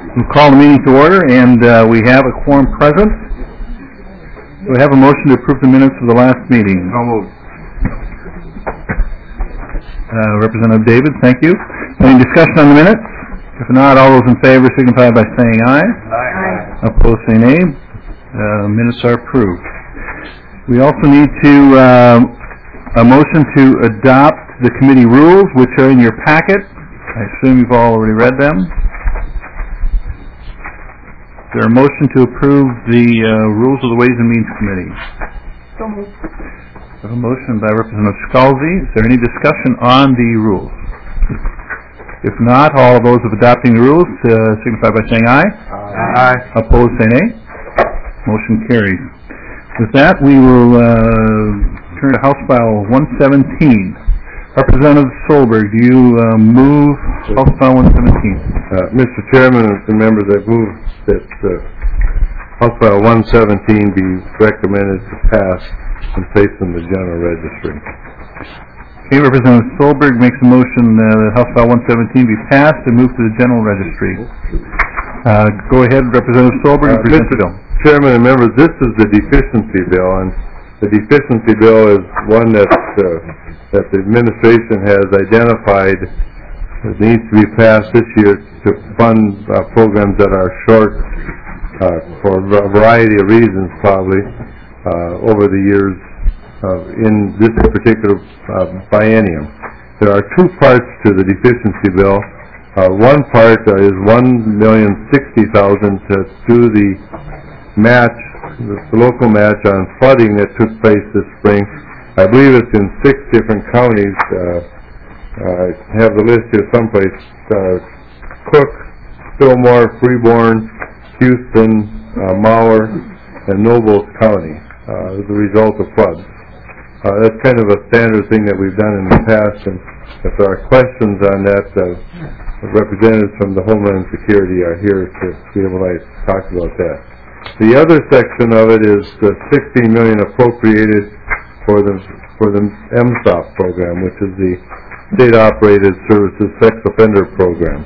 We'll call the meeting to order, and we have a quorum present. Do we have a motion to approve the minutes of the last meeting? No moved. Representative David, thank you. Any discussion on the minutes? If not, all those in favor signify by saying aye. Aye. Opposed, say nay. Minutes are approved. We also need to a motion to adopt the committee rules, which are in your packet. I assume you've all already read them. Is there a motion to approve the rules of the Ways and Means Committee? So moved. A motion by Representative Scalzi. Is there any discussion on the rules? If not, all of those of adopting the rules signify by saying aye. Aye. Opposed, say nay. Motion carries. With that, we will turn to House File 117. Representative Solberg, do you move House File 117? Mr. Chairman and members, I move that House File 117 be recommended to pass and place in the General Registry. Okay, Representative Solberg makes a motion that House File 117 be passed and moved to the General Registry. Go ahead, Representative Solberg, and present the bill. Chairman and members, this is the deficiency bill, and the deficiency bill is one that the administration has identified that needs to be passed this year to fund programs that are short for a variety of reasons, probably over the years in this particular biennium. There are two parts to the deficiency bill. One part is $1,060,000 to do the match, the local match on flooding that took place this spring. I believe it's in 6 different counties. I have the list here someplace. Cook, Fillmore, Freeborn, Houston, Mower, and Nobles County as a result of floods. That's kind of a standard thing that we've done in the past, and if there are questions on that, representatives from the Homeland Security are here to be able to talk about that. The other section of it is the $16 million appropriated for the MSOP program, which is the State-Operated Services Sex Offender Program.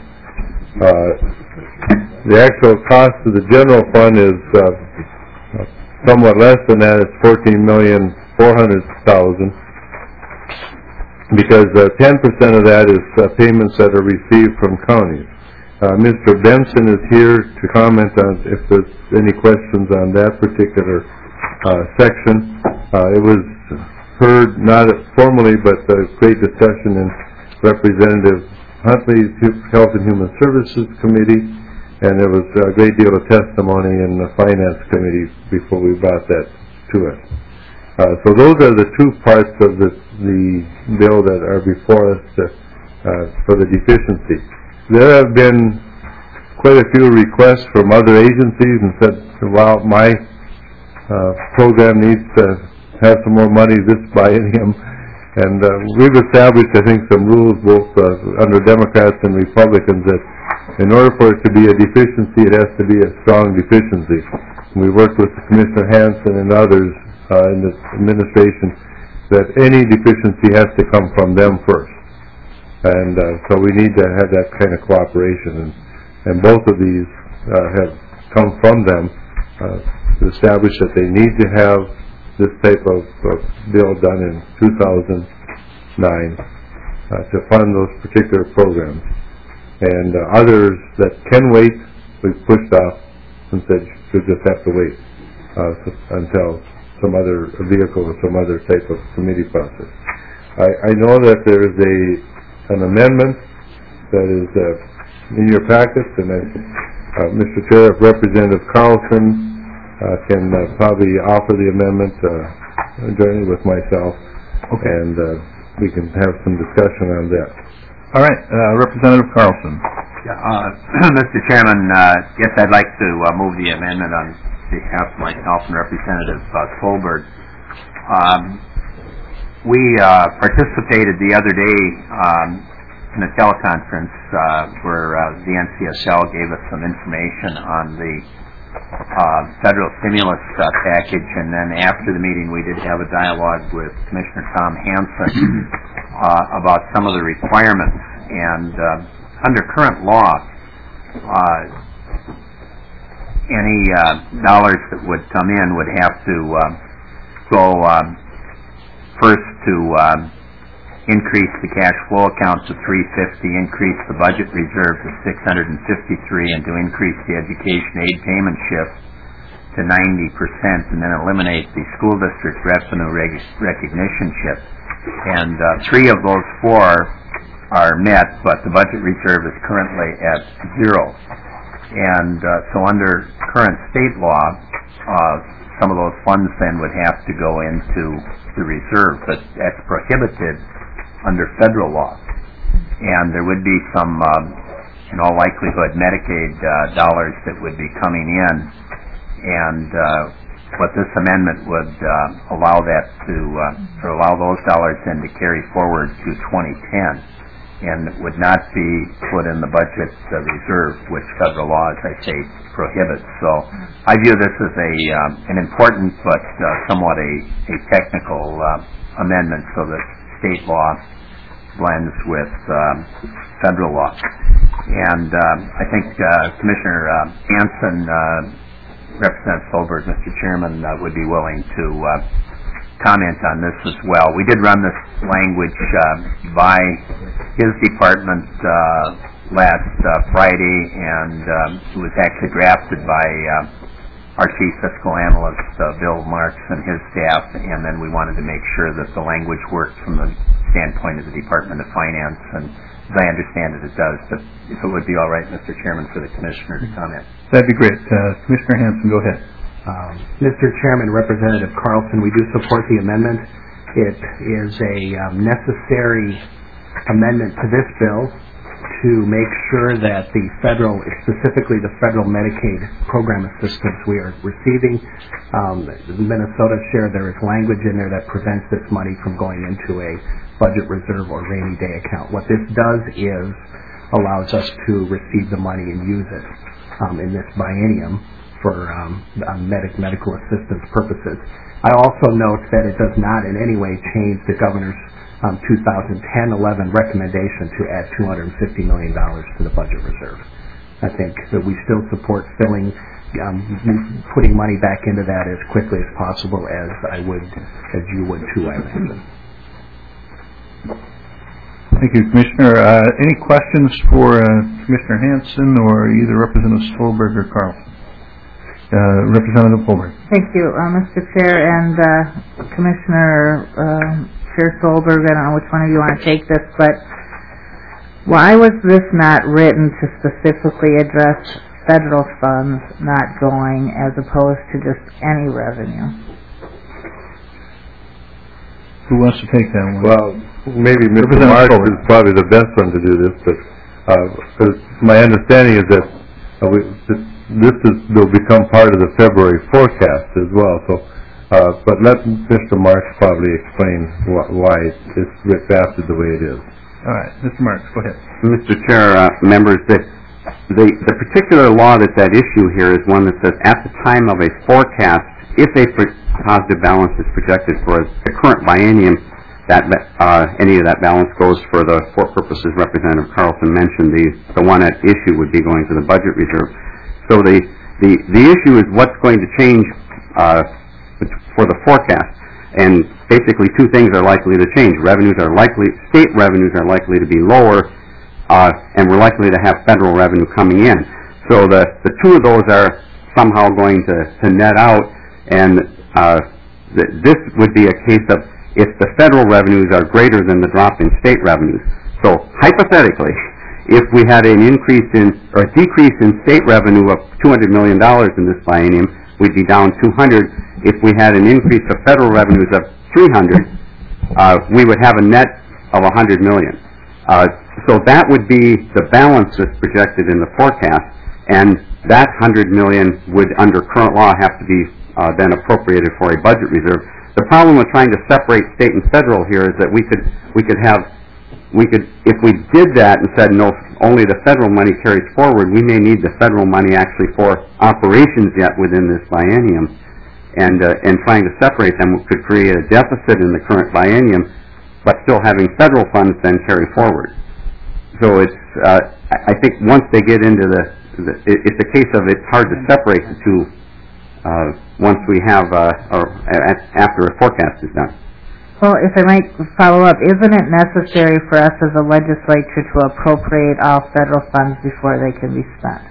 The actual cost of the general fund is somewhat less than that. It's $14,400,000, because 10% of that is payments that are received from counties. Mr. Benson is here to comment on if there's any questions on that particular section. It was heard not formally, but a great discussion in Representative Huntley's Health and Human Services Committee, and there was a great deal of testimony in the Finance Committee before we brought that to us. So those are the two parts of the bill that are before us for the deficiency. There have been quite a few requests from other agencies and said, well, my program needs to have some more money this biennium. And we've established, I think, some rules both under Democrats and Republicans that in order for it to be a deficiency, it has to be a strong deficiency. And we worked with Commissioner Hanson and others in the administration that any deficiency has to come from them first. And so we need to have that kind of cooperation, and both of these have come from them to establish that they need to have this type of bill done in 2009 to fund those particular programs. And others that can wait, we've pushed off and said should just have to wait until some other vehicle or some other type of committee process. I know that there is an amendment that is in your packets, and Mr. Chair, if Representative Carlson can probably offer the amendment jointly with myself, okay, and we can have some discussion on that. All right, Representative Carlson. Yeah, Mr. Chairman, yes, I'd like to move the amendment on behalf of myself and Representative Solberg. We participated the other day in a teleconference where the NCSL gave us some information on the federal stimulus package, and then after the meeting we did have a dialogue with Commissioner Tom Hansen about some of the requirements. And under current law, any dollars that would come in would have to go first to increase the cash flow account to $350, increase the budget reserve to $653, and to increase the education aid payment shift to 90%, and then eliminate the school district revenue recognition shift. And 3 of those 4 are met, but the budget reserve is currently at 0. And so under current state law, some of those funds then would have to go into the reserve, but that's prohibited under federal law. And there would be some, in all likelihood, Medicaid dollars that would be coming in, and what this amendment would allow that to, or allow those dollars then to carry forward to 2010, and it would not be put in the budget reserve, which federal law, as I say, prohibits. So I view this as an important but somewhat a technical amendment, so that state law blends with federal law. And I think Commissioner Hanson, Representative Solberg, Mr. Chairman, would be willing to comment on this as well. We did run this language by his department last Friday, and it was actually drafted by our Chief Fiscal Analyst, Bill Marks, and his staff, and then we wanted to make sure that the language worked from the standpoint of the Department of Finance, and as I understand it, it does. But if it would be all right, Mr. Chairman, for the Commissioner to comment. That'd be great. Commissioner Hanson, go ahead. Mr. Chairman, Representative Carlson, we do support the amendment. It is a necessary amendment to this bill to make sure that the federal, specifically the federal Medicaid program assistance we are receiving, the Minnesota share, there is language in there that prevents this money from going into a budget reserve or rainy day account. What this does is allows us to receive the money and use it in this biennium for medical assistance purposes. I also note that it does not in any way change the governor's 2010-11 recommendation to add $250 million to the budget reserve. I think that we still support putting money back into that as quickly as possible, as you would too, I imagine. Thank you, Commissioner. Any questions for Commissioner Hanson or either Representative Solberg or Carlson? Representative Solberg. Thank you, Mr. Chair and Commissioner Chair Solberg. I don't know which one of you want to take this, but why was this not written to specifically address federal funds not going as opposed to just any revenue? Who wants to take that one? Well, maybe Mr. Marks is probably the best one to do this, but my understanding is that will become part of the February forecast as well. So, but let Mr. Marks probably explain why it's drafted the way it is. All right, Mr. Marks, go ahead. Mr. Chair, members, the particular law that's at issue here is one that says at the time of a forecast, if a positive balance is projected for the current biennium, that any of that balance goes for the four purposes Representative Carlson mentioned. The one at issue would be going to the budget reserve. So the issue is what's going to change for the forecast, and basically two things are likely to change. State revenues are likely to be lower, and we're likely to have federal revenue coming in. So the two of those are somehow going to net out, and this would be a case of if the federal revenues are greater than the drop in state revenues. So hypothetically, if we had an increase or a decrease in state revenue of $200 million in this biennium, we'd be down 200. If we had an increase of federal revenues of 300, we would have a net of 100 million. So that would be the balance that's projected in the forecast, and that 100 million would, under current law, have to be then appropriated for a budget reserve. The problem with trying to separate state and federal here is that if we did that and said no, only the federal money carries forward, we may need the federal money actually for operations yet within this biennium, and trying to separate them could create a deficit in the current biennium, but still having federal funds then carry forward. So it's I think once they get into it's a case of it's hard to separate the two once we have, after a forecast is done. Well, if I might follow up, isn't it necessary for us as a legislature to appropriate all federal funds before they can be spent?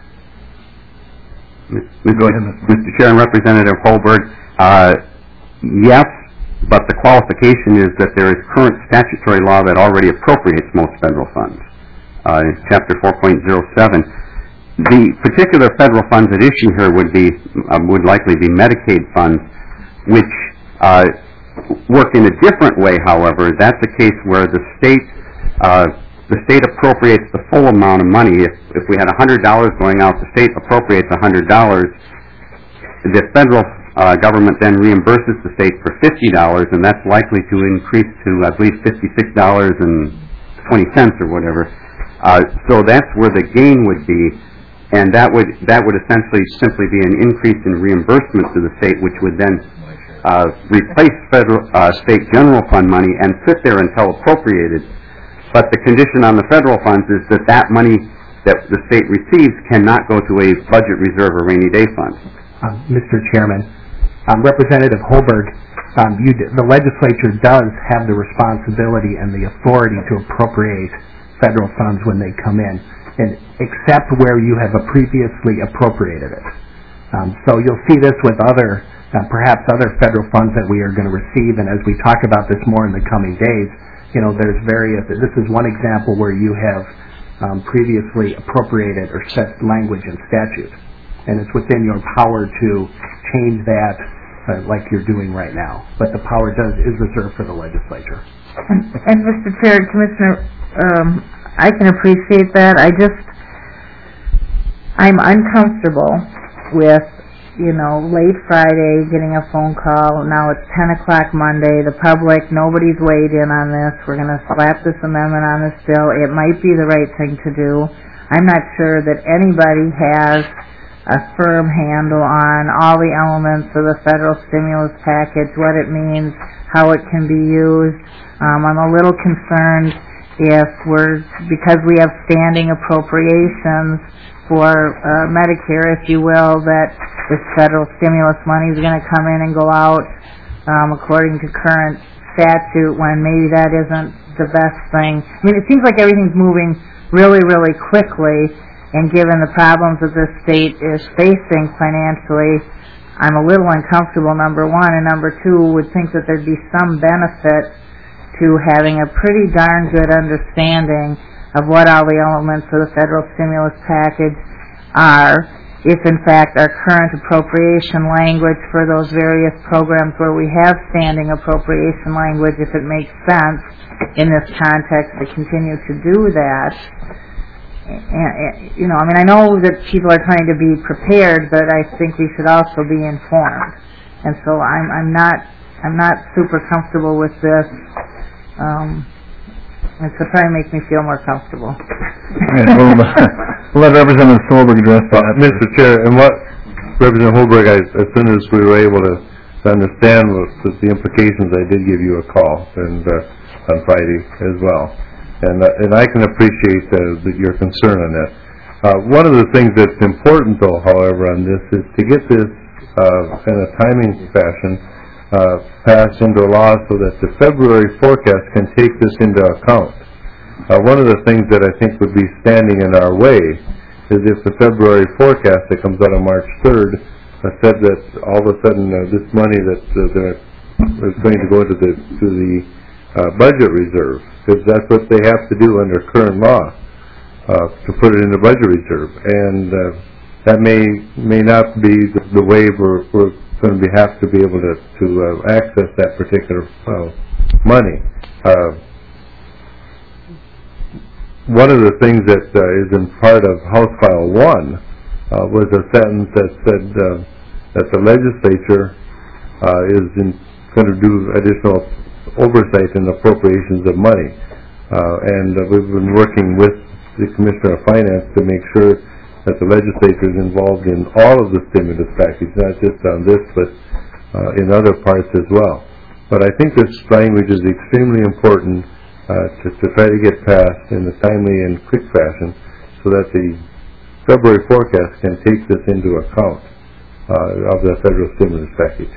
Go ahead, Mr. Chair and Representative Holberg, yes, but the qualification is that there is current statutory law that already appropriates most federal funds. Chapter 4.07. The particular federal funds at issue here would likely be Medicaid funds, which work in a different way. However, that's a case where the state appropriates the full amount of money. If we had $100 going out, the state appropriates $100. The federal government then reimburses the state for $50, and that's likely to increase to, I believe, $56.20 or whatever. So that's where the gain would be, and that would essentially simply be an increase in reimbursement to the state, which would then replace state general fund money and sit there until appropriated. But the condition on the federal funds is that money that the state receives cannot go to a budget reserve or rainy day fund. Mr. Chairman, Representative Holberg, the legislature does have the responsibility and the authority to appropriate federal funds when they come in, and except where you have previously appropriated it. So you'll see this with perhaps other federal funds that we are going to receive, and as we talk about this more in the coming days, there's this is one example where you have previously appropriated or set language in statute, and it's within your power to change that like you're doing right now. But the power is reserved for the legislature. And Mr. Chair, Commissioner, I can appreciate that. I'm uncomfortable with, late Friday, getting a phone call. Now it's 10 o'clock Monday. The public, nobody's weighed in on this. We're going to slap this amendment on this bill. It might be the right thing to do. I'm not sure that anybody has a firm handle on all the elements of the federal stimulus package, what it means, how it can be used. I'm a little concerned because we have standing appropriations for Medicare, if you will, that this federal stimulus money is going to come in and go out according to current statute, when maybe that isn't the best thing. I mean, it seems like everything's moving really, really quickly, and given the problems that this state is facing financially, I'm a little uncomfortable, number one, and number two, would think that there'd be some benefit to having a pretty darn good understanding of what all the elements of the federal stimulus package are, if in fact our current appropriation language for those various programs where we have standing appropriation language, if it makes sense in this context to continue to do that. I know that people are trying to be prepared, but I think we should also be informed. And so I'm not super comfortable with this. It's to try and make me feel more comfortable. We'll let Representative Solberg address that. Mr. Chair, and what Representative Holberg, as soon as we were able to understand the implications, I did give you a call on Friday as well. And I can appreciate your concern on that. One of the things that's important, though, however, on this is to get this in a timing fashion passed into law so that the February forecast can take this into account. One of the things that I think would be standing in our way is if the February forecast that comes out on March 3rd said that all of a sudden this money that is going to go to the budget reserve, because that's what they have to do under current law, to put it in the budget reserve, and that may not be the way we're going to have to be able to access that particular money. One of the things that is in part of House File 1 was a sentence that said that the legislature is going to do additional oversight in appropriations of money. And we've been working with the Commissioner of Finance to make sure that the legislature is involved in all of the stimulus package, not just on this, but in other parts as well. But I think this language is extremely important to try to get passed in a timely and quick fashion so that the February forecast can take this into account of the federal stimulus package.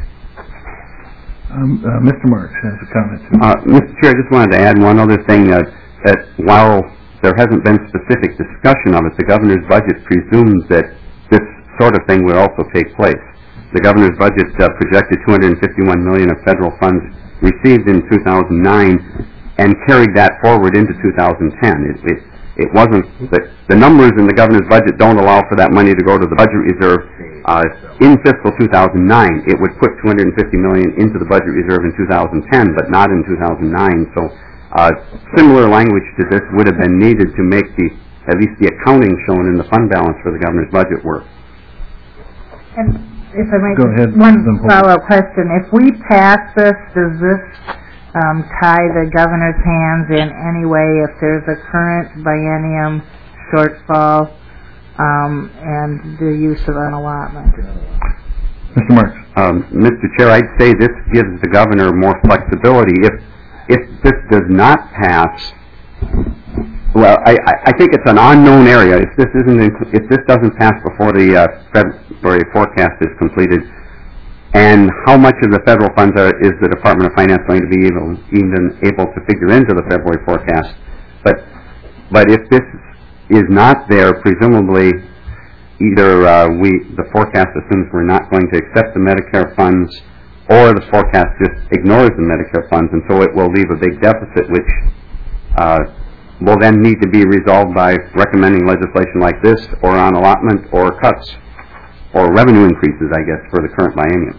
Mr. Marks has a comment. Mr. Chair, I just wanted to add one other thing, that while there hasn't been specific discussion of it, the governor's budget presumes that this sort of thing would also take place. The governor's budget projected $251 million of federal funds received in 2009 and carried that forward into 2010. It wasn't that the numbers in the governor's budget don't allow for that money to go to the budget reserve. In fiscal 2009, it would put $250 million into the budget reserve in 2010, but not in 2009. So similar language to this would have been needed to make at least the accounting shown in the fund balance for the governor's budget work. And if I might, Go ahead, one Ms. Holbrook. follow-up question. If we pass this, does this tie the governor's hands in any way if there's a current biennium shortfall and the use of an allotment? Mr. Marks. Mr. Chair, I'd say this gives the governor more flexibility. If this does not pass, well, I think it's an unknown area. If this doesn't pass before the February forecast is completed, and how much of the federal funds is the Department of Finance going to be even able to figure into the February forecast? But if this is not there, presumably either the forecast assumes we're not going to accept the Medicare funds, or the forecast just ignores the Medicare funds, and so it will leave a big deficit, which will then need to be resolved by recommending legislation like this, or on allotment, or cuts, or revenue increases, I guess, for the current biennium.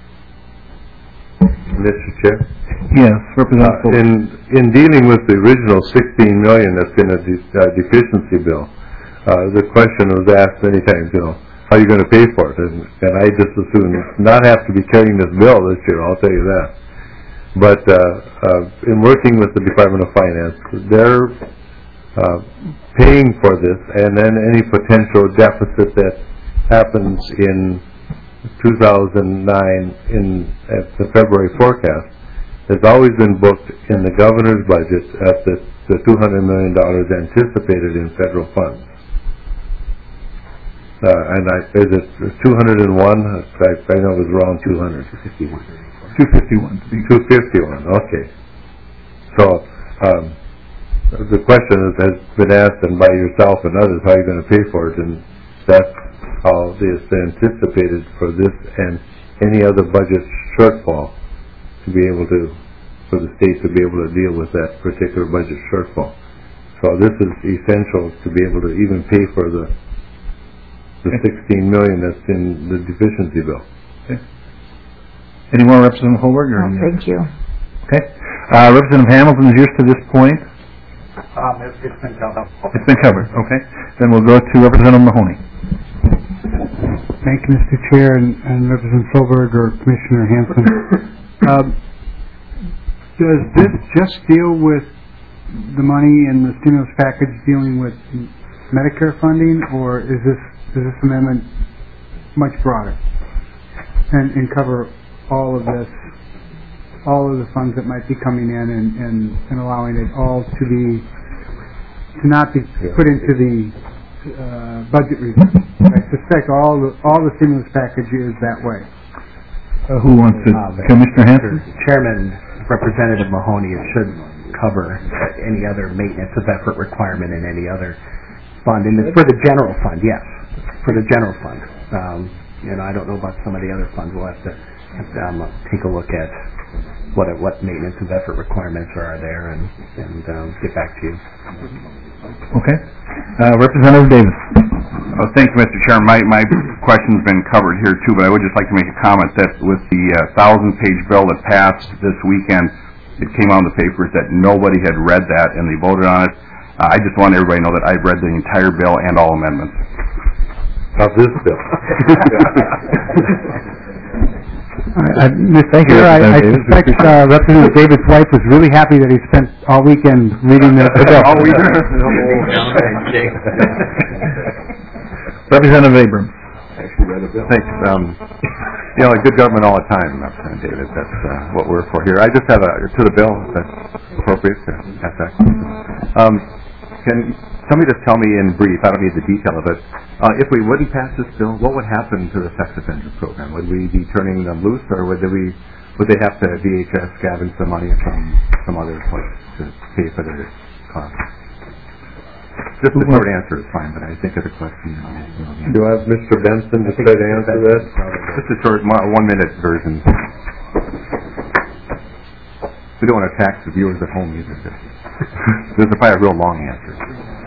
Mr. Chair? Yes, Representative. In dealing with the original $16 million that's in a deficiency bill, the question was asked many times, how are you going to pay for it? And I just assume not have to be carrying this bill this year, I'll tell you that. But in working with the Department of Finance, they're paying for this, and then any potential deficit that happens in 2009 at the February forecast has always been booked in the governor's budget at the $200 million anticipated in federal funds. And is it 201? I know it was wrong, 200. 251. 251, okay. So the question has been asked, and by yourself and others, how are you going to pay for it? And that's how it's anticipated for this and any other budget shortfall to be able to, for the state to be able to deal with that particular budget shortfall. So this is essential to be able to even pay for the $16 million that's in the deficiency bill. Okay. Any more, Representative Holberg? No, thank you. Okay. Representative Hamilton is yours to this point. It's been covered. It's been covered. Okay. Then we'll go to Representative Mahoney. Thank you, Mr. Chair, and Representative Solberg or Commissioner Hanson. Does this just deal with the money in the stimulus package dealing with Medicare funding, or is this amendment much broader and cover all of this, all of the funds that might be coming in and allowing it all to not be put into the budget reserve? I suspect all the stimulus package is that way. Who wants it? Commissioner Hanson? Chairman, Representative Mahoney, it should cover any other maintenance of effort requirement in any other fund. And it's for the general fund, yes, for the general fund. I don't know about some of the other funds. We'll have to take a look at what maintenance of effort requirements are there and get back to you. Okay. Representative Davis. Thank you, Mr. Chairman. My question's been covered here too, but I would just like to make a comment that with the 1,000-page bill that passed this weekend, it came out in the papers that nobody had read that and they voted on it. I just want everybody to know that I've read the entire bill and all amendments. Of this bill. Thank you, I suspect Representative David's wife was really happy that he spent all weekend reading the bill. All weekend. Representative Abrams. Thanks. Good government all the time, Representative David. That's what we're for here. I just have to the bill, if that's appropriate to ask that. can somebody just tell me in brief, I don't need the detail of it, if we wouldn't pass this bill, what would happen to the sex offender program? Would we be turning them loose, or would they have to DHS scavenge some money from some other place to pay for their costs? Just the short answer is fine, but I think of the question. Do I have Mr. Benson to try to answer that? Just a short 1-minute version. We don't want to tax the viewers at home either. This is probably a real long answer.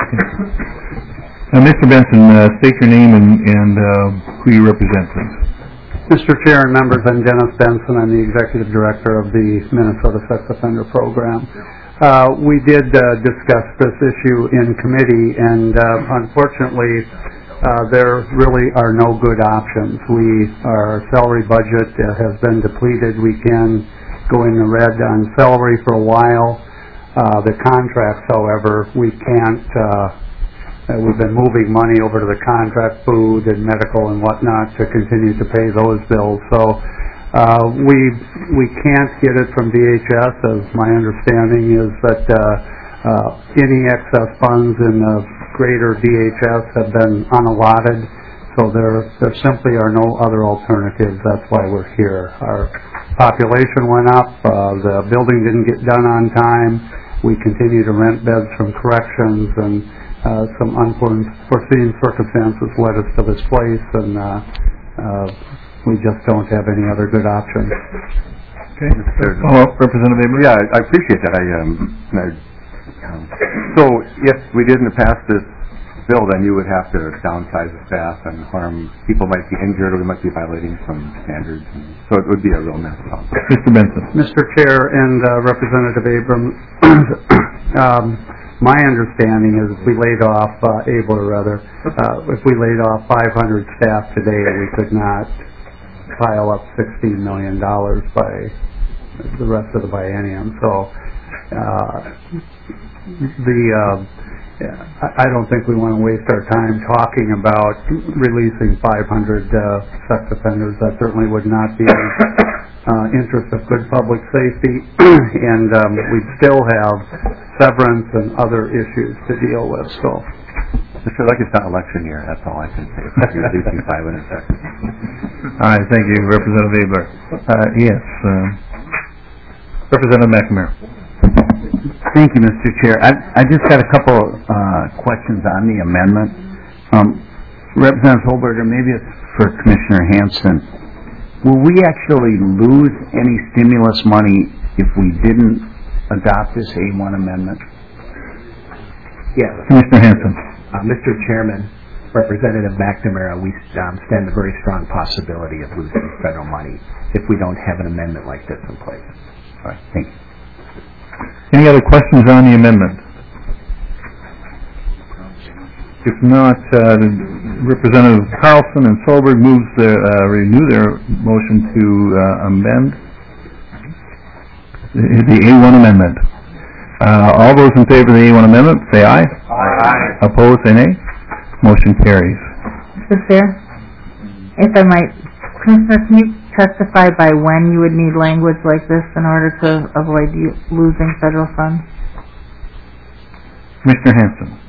Mr. Benson, state your name and who you represent, please. Mr. Chair and members, I'm Dennis Benson. I'm the Executive Director of the Minnesota Sex Offender Program. We did discuss this issue in committee, and unfortunately, there really are no good options. Our salary budget has been depleted. We can go in the red on salary for a while. The contracts, however, we can't. We've been moving money over to the contract, food and medical and whatnot, to continue to pay those bills. So we can't get it from DHS, as my understanding is that any excess funds in the greater DHS have been unallotted, so there simply are no other alternatives. That's why we're here. Our population went up, the building didn't get done on time, we continue to rent beds from corrections, and some unforeseen circumstances led us to this place, and we just don't have any other good options. Okay. Representative Abler? Yeah, I appreciate that. So if we didn't pass this bill, then you would have to downsize the staff and people might be injured, or we might be violating some standards. So it would be a real mess. Mr. Benson. Mr. Chair and Representative Abrams, my understanding is if we laid off, if we laid off 500 staff today, we could not pile up $16 million by the rest of the biennium. So I don't think we want to waste our time talking about releasing 500 sex offenders. That certainly would not be in the interest of good public safety, and we'd still have severance and other issues to deal with. So, Mr. Like, it's not election year. That's all I can say. You're releasing 500 seconds. All right, thank you, Representative Abler. Yes, Representative McNamara. Thank you, Mr. Chair. I just got a couple questions on the amendment. Representative Holberger, maybe it's for Commissioner Hanson. Will we actually lose any stimulus money if we didn't adopt this A1 amendment? Yes. Commissioner Hanson. Mr. Chairman, Representative McNamara, we stand a very strong possibility of losing federal money if we don't have an amendment like this in place. All right, thank you. Any other questions on the amendment? If not, Representative Carlson and Solberg renew their motion to amend the A1 amendment. All those in favor of the A1 amendment, say aye. Aye. Opposed, say nay. Motion carries. Mr. Chair, if I might, Commissioner, can you testify by when you would need language like this in order to avoid losing federal funds? Commissioner Hanson.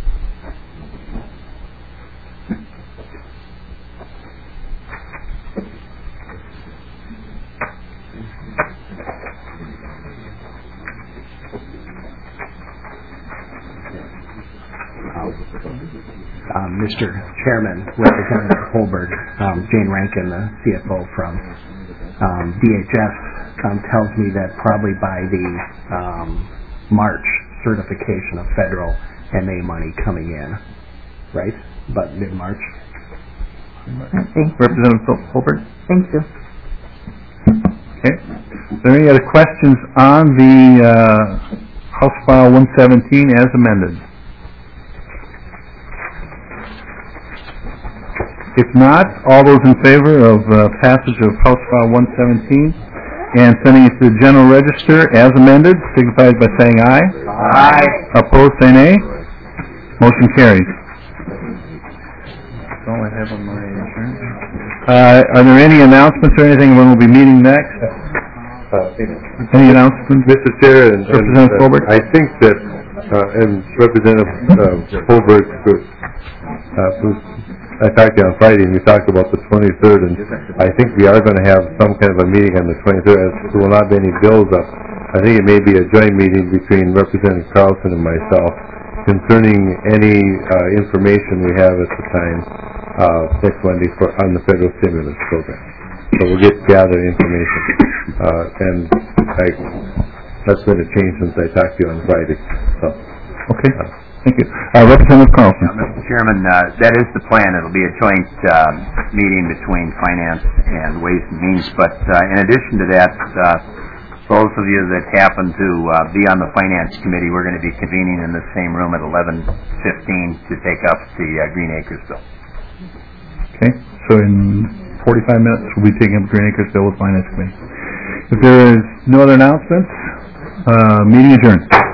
Mr. Chairman, Representative Holberg, Jane Rankin, the CFO from DHS, tells me that probably by the March certification of federal MA money coming in, right? But mid-March. Representative Holberg? Thank you. Okay. Are there any other questions on the House File 117 as amended? If not, all those in favor of passage of House File 117 and sending it to the General Register as amended, signify by saying aye. Aye. Opposed, say nay. Motion carries. That's all I have on my insurance. Are there any announcements or anything when we'll be meeting next? Any announcements? Mr. Chair, Representative Colbert? I think that And Representative Holberg, I talked to you on Friday, and we talked about the 23rd, and I think we are going to have some kind of a meeting on the 23rd. There will not be any bills up. I think it may be a joint meeting between Representative Carlson and myself concerning any information we have at the time next Monday on the federal stimulus program. So we'll gather information. And that's been a change since I talked to you on Friday. So, okay. Thank you. Representative Carlson. Mr. Chairman, that is the plan. It'll be a joint meeting between Finance and Ways and Means. But in addition to that, those of you that happen to be on the Finance Committee, we're going to be convening in the same room at 11:15 to take up the Green Acres bill. Okay. So in 45 minutes, we'll be taking up Green Acres bill with Finance Committee. If there is no other announcements, meeting adjourned.